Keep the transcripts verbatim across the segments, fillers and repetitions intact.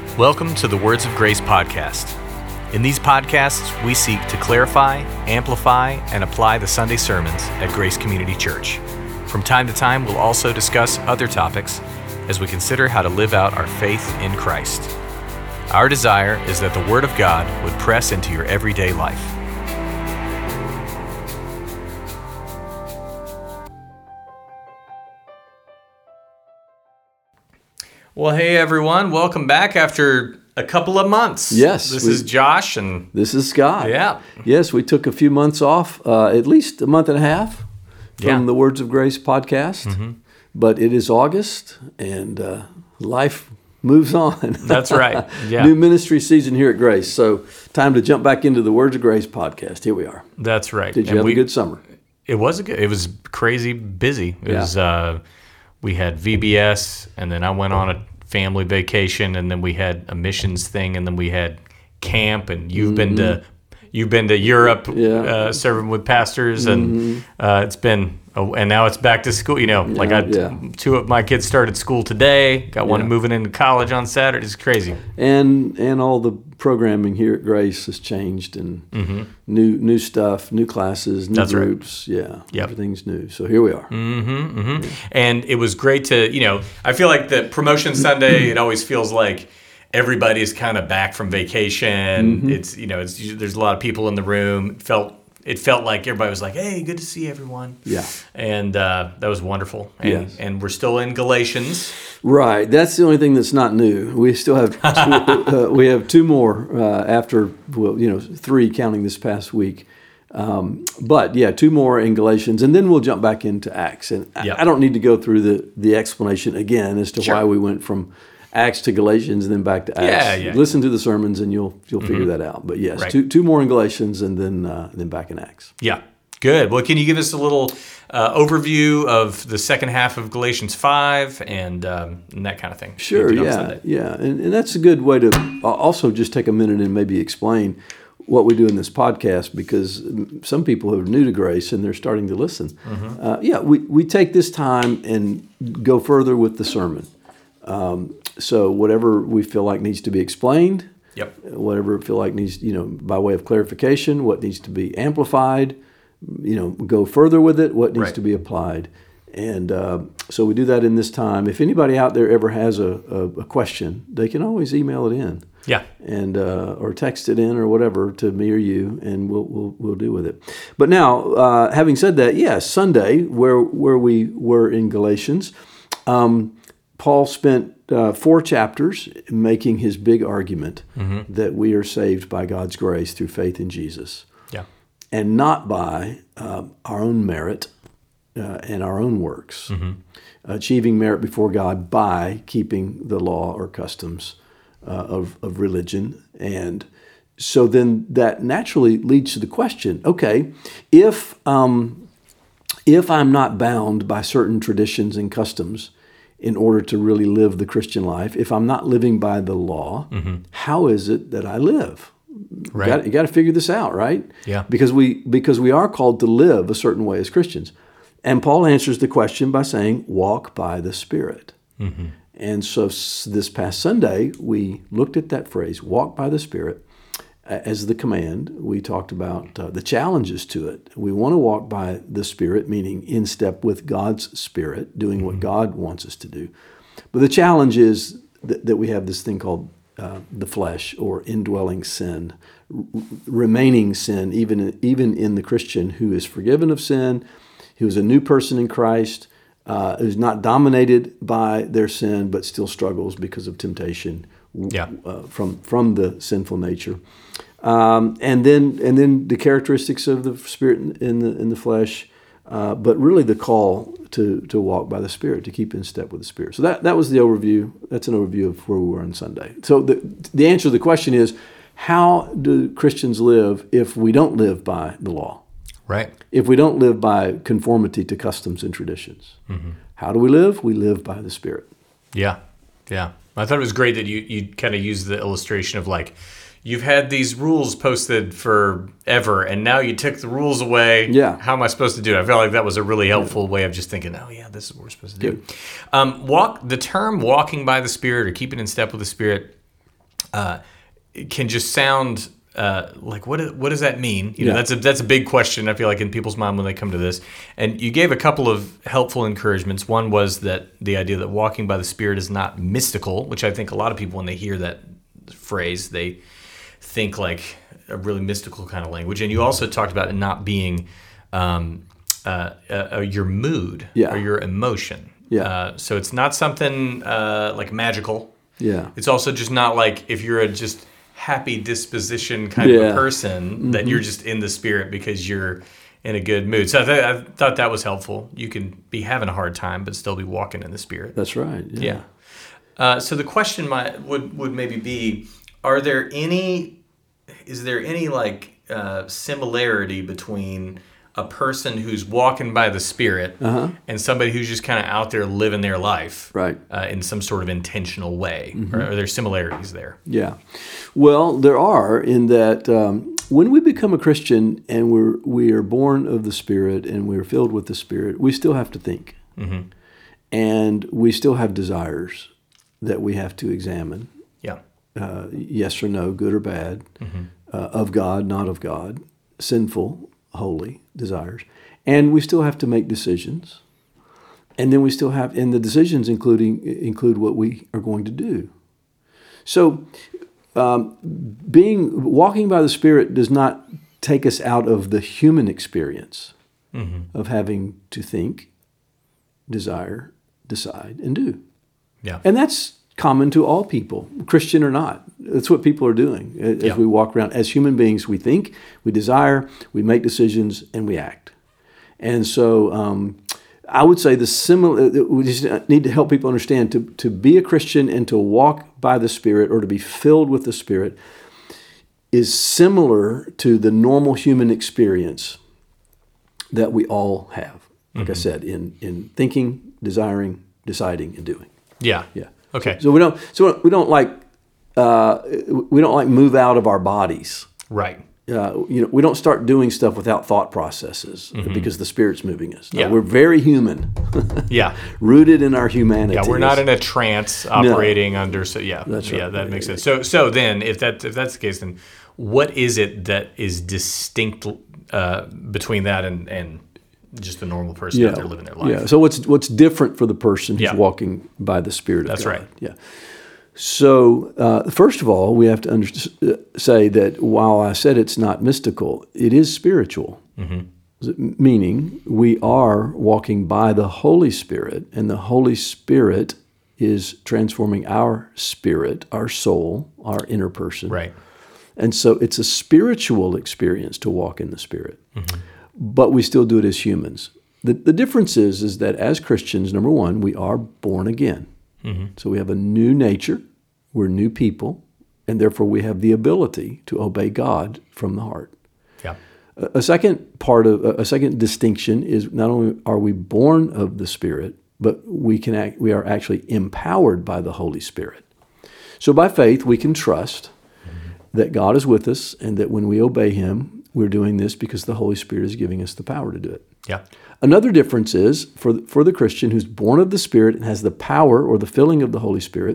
Welcome to the Words of Grace podcast. In these podcasts, we seek to clarify, amplify, and apply the Sunday sermons at Grace Community Church. From time to time, we'll also discuss other topics as we consider how to live out our faith in Christ. Our desire is that the Word of God would press into your everyday life. Well, hey everyone, welcome back after a couple of months. Yes. This we, is Josh and... This is Scott. Yeah. Yes, we took a few months off, uh, at least a month and a half from Yeah. the Words of Grace podcast. Mm-hmm. But it is August and uh, life moves on. That's right. Yeah. New ministry season here at Grace. So time to jump back into the Words of Grace podcast. Here we are. That's right. Did you And have we- a good summer? It was a good, it was crazy busy. It Yeah. was, uh, we had V B S, and then I went on a family vacation, and then we had a missions thing, and then we had camp, and you've been to you've been to Europe, Yeah. uh, serving with pastors, and uh, it's been, oh, and now it's back to school. You know, like I, yeah. two of my kids started school today. Got one Yeah. moving into college on Saturday. It's crazy. And and all the programming here at Grace has changed, and new new stuff, new classes, new That's right. groups. Yeah, Yep. everything's new. So here we are. Mm-hmm, mm-hmm. And it was great to, you know, I feel like the Promotion Sunday, it always feels like everybody's kind of back from vacation. It's, you know, it's there's a lot of people in the room. It felt it felt like everybody was like, hey, good to see everyone. Yeah. And uh, that was wonderful. And, Yes. and we're still in Galatians. Right. That's the only thing that's not new. We still have two, uh, we have two more uh, after, well, you know, three counting this past week. Um, but yeah, two more in Galatians, and then we'll jump back into Acts. And I- Yep. I don't need to go through the, the explanation again as to Sure. why we went from Acts to Galatians and then back to Acts. Yeah, yeah. Listen to the sermons and you'll you'll figure that out. But yes, Right. two two more in Galatians and then uh, then back in Acts. Yeah. Good. Well, can you give us a little uh, overview of the second half of Galatians five and, um, and that kind of thing? Sure, We did on yeah, Sunday. yeah, and, and that's a good way to uh, also just take a minute and maybe explain what we do in this podcast, because some people who are new to Grace and they're starting to listen. Uh, yeah, we, we take this time and go further with the sermon. Um, so whatever we feel like needs to be explained, Yep. whatever we feel like needs, you know, by way of clarification, what needs to be amplified, you know, go further with it, what needs Right. to be applied. And uh, so we do that in this time. If anybody out there ever has a, a, a question, they can always email it in Yeah. and uh, or text it in or whatever to me or you, and we'll we'll, we'll deal with it. But now, uh, having said that, yes, Sunday, where where we were in Galatians, um, Paul spent uh, four chapters making his big argument that we are saved by God's grace through faith in Jesus, Yeah. and not by uh, our own merit uh, and our own works, achieving merit before God by keeping the law or customs uh, of, of religion. And so then that naturally leads to the question, okay, if um, if I'm not bound by certain traditions and customs in order to really live the Christian life, if I'm not living by the law, how is it that I live? Right. You got, you got to figure this out, right? Yeah. Because we because we are called to live a certain way as Christians. And Paul answers the question by saying, walk by the Spirit. And so s- this past Sunday, we looked at that phrase, walk by the Spirit, a- as the command. We talked about uh, the challenges to it. We want to walk by the Spirit, meaning in step with God's Spirit, doing what God wants us to do. But the challenge is that, that we have this thing called uh, the flesh, or indwelling sin, r- remaining sin, even, even in the Christian who is forgiven of sin, who is a new person in Christ, uh, who's not dominated by their sin, but still struggles because of temptation Yeah. uh, from from the sinful nature. Um, and then and then the characteristics of the Spirit in, in the in the flesh, uh, but really the call to to walk by the Spirit, to keep in step with the Spirit. So that that was the overview. That's an overview of where we were on Sunday. So the the answer to the question is, how do Christians live if we don't live by the law? Right. If we don't live by conformity to customs and traditions? How do we live? We live by the Spirit. Yeah, yeah. I thought it was great that you, you kind of used the illustration of like, you've had these rules posted forever, and now you took the rules away. Yeah. How am I supposed to do it? I felt like that was a really helpful way of just thinking, oh, yeah, this is what we're supposed to do. Um, walk the term walking by the Spirit or keeping in step with the Spirit, uh, it can just sound uh, like what what does that mean? You know, Yeah. that's a that's a big question. I feel like in people's mind when they come to this. And you gave a couple of helpful encouragements. One was that the idea that walking by the Spirit is not mystical, which I think a lot of people when they hear that phrase they think like a really mystical kind of language. And you also talked about it not being um, uh, uh, your mood Yeah. or your emotion. Yeah. Uh, so it's not something uh, like magical. Yeah. It's also just not like if you're a just happy disposition kind of Yeah. a person Mm-hmm. that you're just in the Spirit because you're in a good mood. So I, th- I thought that was helpful. You can be having a hard time but still be walking in the Spirit. That's right. Yeah. Yeah. Uh, so the question might would would maybe be: Are there any? Is there any like uh, similarity between a person who's walking by the Spirit Uh-huh. and somebody who's just kind of out there living their life, Right. uh, in some sort of intentional way? Mm-hmm. Or are there similarities there? Yeah. Well, there are in that um, when we become a Christian and we're we are born of the Spirit and we're filled with the Spirit, we still have to think, Mm-hmm. and we still have desires that we have to examine. Yeah. Uh, yes or no, good or bad, Mm-hmm. uh, of God, not of God, sinful, holy desires, and we still have to make decisions, and then we still have, and the decisions including include what we are going to do. So, um, being walking by the Spirit does not take us out of the human experience Mm-hmm. of having to think, desire, decide, and do. Yeah. And that's common to all people, Christian or not. That's what people are doing as Yeah. we walk around. As human beings, we think, we desire, we make decisions, and we act. And so um, I would say the similar, we just need to help people understand to, to be a Christian and to walk by the Spirit or to be filled with the Spirit is similar to the normal human experience that we all have. Like Mm-hmm. I said, in, in thinking, desiring, deciding, and doing. Yeah. Yeah. Okay. So we don't. So we don't like. Uh, we don't like move out of our bodies. Right. Uh, you know, we don't start doing stuff without thought processes because the Spirit's moving us. No, Yeah. we're very human, Yeah. rooted in our humanity. Yeah, we're not in a trance operating under. So yeah, That's yeah, right. that makes sense. So so then, if that if that's the case, then what is it that is distinct uh, between that and and just a normal person out there living their life? Yeah. So what's what's different for the person who's Yeah. walking by the Spirit of That's God? right. Yeah. So uh, first of all, we have to under- say that while I said it's not mystical, it is spiritual. Mm-hmm. Meaning we are walking by the Holy Spirit, and the Holy Spirit is transforming our spirit, our soul, our inner person. Right. And so it's a spiritual experience to walk in the Spirit. Mm-hmm. But we still do it as humans. The, the difference is, is that as Christians, number one, we are born again. Mm-hmm. So we have a new nature, we're new people, and therefore we have the ability to obey God from the heart. Yeah. A, a second part of a second distinction is not only are we born of the Spirit, but we can act, we are actually empowered by the Holy Spirit. So by faith, we can trust mm-hmm. that God is with us, and that when we obey Him, we're doing this because the Holy Spirit is giving us the power to do it. Yeah. Another difference is for the, for the Christian who's born of the Spirit and has the power or the filling of the Holy Spirit,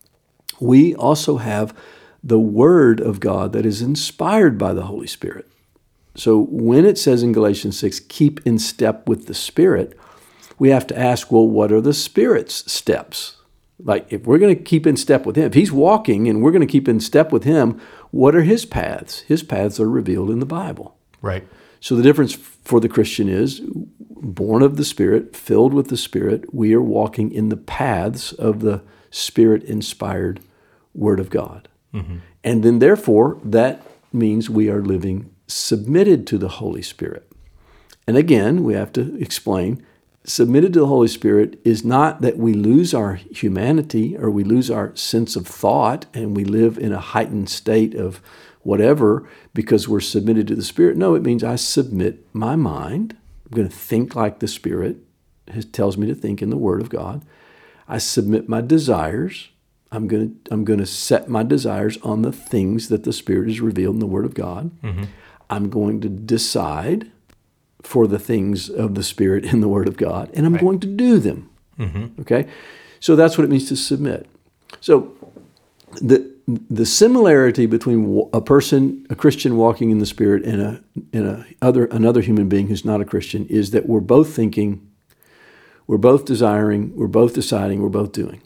we also have the Word of God that is inspired by the Holy Spirit. So when it says in Galatians six, keep in step with the Spirit, we have to ask, well, what are the Spirit's steps? Like if we're going to keep in step with Him, if He's walking and we're going to keep in step with Him, what are His paths? His paths are revealed in the Bible. Right. So the difference for the Christian is, born of the Spirit, filled with the Spirit, we are walking in the paths of the Spirit-inspired Word of God. Mm-hmm. And then therefore, that means we are living submitted to the Holy Spirit. And again, we have to explain, submitted to the Holy Spirit is not that we lose our humanity or we lose our sense of thought and we live in a heightened state of whatever because we're submitted to the Spirit. No, it means I submit my mind. I'm going to think like the Spirit tells me to think in the Word of God. I submit my desires. I'm going to I'm going to set my desires on the things that the Spirit has revealed in the Word of God. Mm-hmm. I'm going to decide for the things of the Spirit in the Word of God, and I'm right. going to do them. Mm-hmm. Okay? So that's what it means to submit. So the the similarity between a person, a Christian walking in the Spirit, and a and a other another human being who's not a Christian is that we're both thinking, we're both desiring, we're both deciding, we're both doing.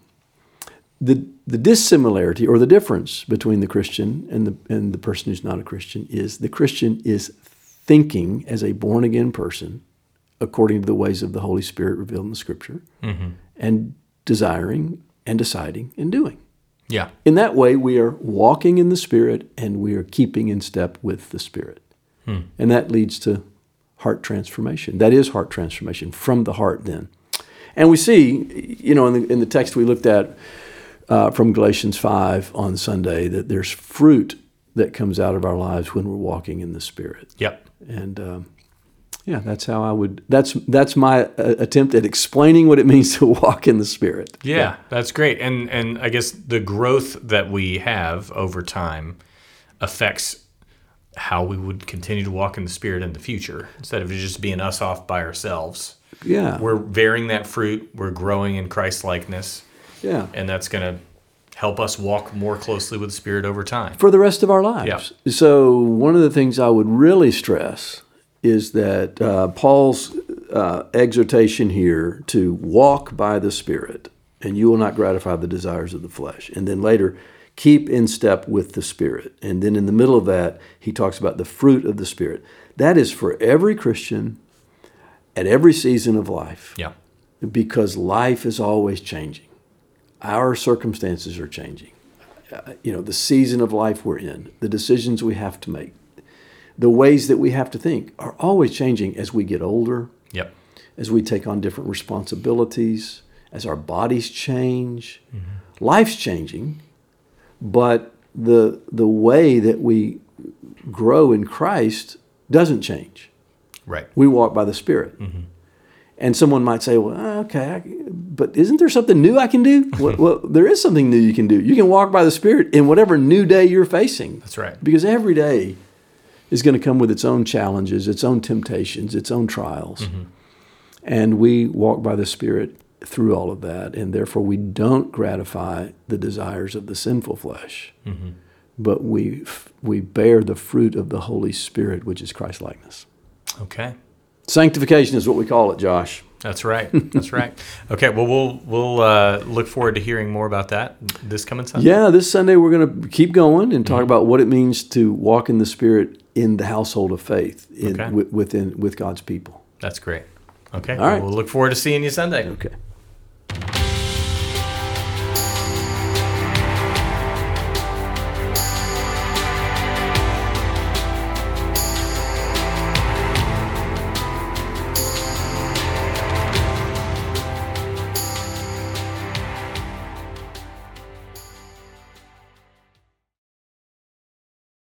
The the dissimilarity or the difference between the Christian and the and the person who's not a Christian is the Christian is thinking as a born again person according to the ways of the Holy Spirit revealed in the Scripture, mm-hmm. and desiring and deciding and doing. Yeah. In that way, we are walking in the Spirit and we are keeping in step with the Spirit. Hmm. And that leads to heart transformation. That is heart transformation from the heart then. And we see, you know, in the, in the text we looked at uh, from Galatians five on Sunday, that there's fruit that comes out of our lives when we're walking in the Spirit. Yep. And um, yeah, that's how I would, that's that's my uh, attempt at explaining what it means to walk in the Spirit. Yeah, yeah, that's great. And and I guess the growth that we have over time affects how we would continue to walk in the Spirit in the future, instead of just being us off by ourselves. Yeah. We're bearing that fruit, we're growing in Christ-likeness. Yeah. And that's going to help us walk more closely with the Spirit over time. For the rest of our lives. Yeah. So one of the things I would really stress is that uh, Paul's uh, exhortation here to walk by the Spirit, and you will not gratify the desires of the flesh. And then later, keep in step with the Spirit. And then in the middle of that, he talks about the fruit of the Spirit. That is for every Christian at every season of life. Yeah. Because life is always changing. Our circumstances are changing. Uh, you know, the season of life we're in, the decisions we have to make, the ways that we have to think are always changing as we get older, yep. as we take on different responsibilities, as our bodies change. Mm-hmm. Life's changing, but the the way that we grow in Christ doesn't change. Right. We walk by the Spirit. Mm-hmm. And someone might say, well, okay, I, but isn't there something new I can do? well, well, there is something new you can do. You can walk by the Spirit in whatever new day you're facing. That's right. Because every day is going to come with its own challenges, its own temptations, its own trials. Mm-hmm. And we walk by the Spirit through all of that, and therefore we don't gratify the desires of the sinful flesh, mm-hmm. but we we bear the fruit of the Holy Spirit, which is Christ-likeness. Okay. Sanctification is what we call it, Josh. That's right. That's right. Okay. Well, we'll we'll uh, look forward to hearing more about that this coming Sunday. Yeah, this Sunday we're going to keep going and talk mm-hmm. about what it means to walk in the Spirit in the household of faith in, okay. w- within with God's people. That's great. Okay. All right. We'll look forward to seeing you Sunday. Okay.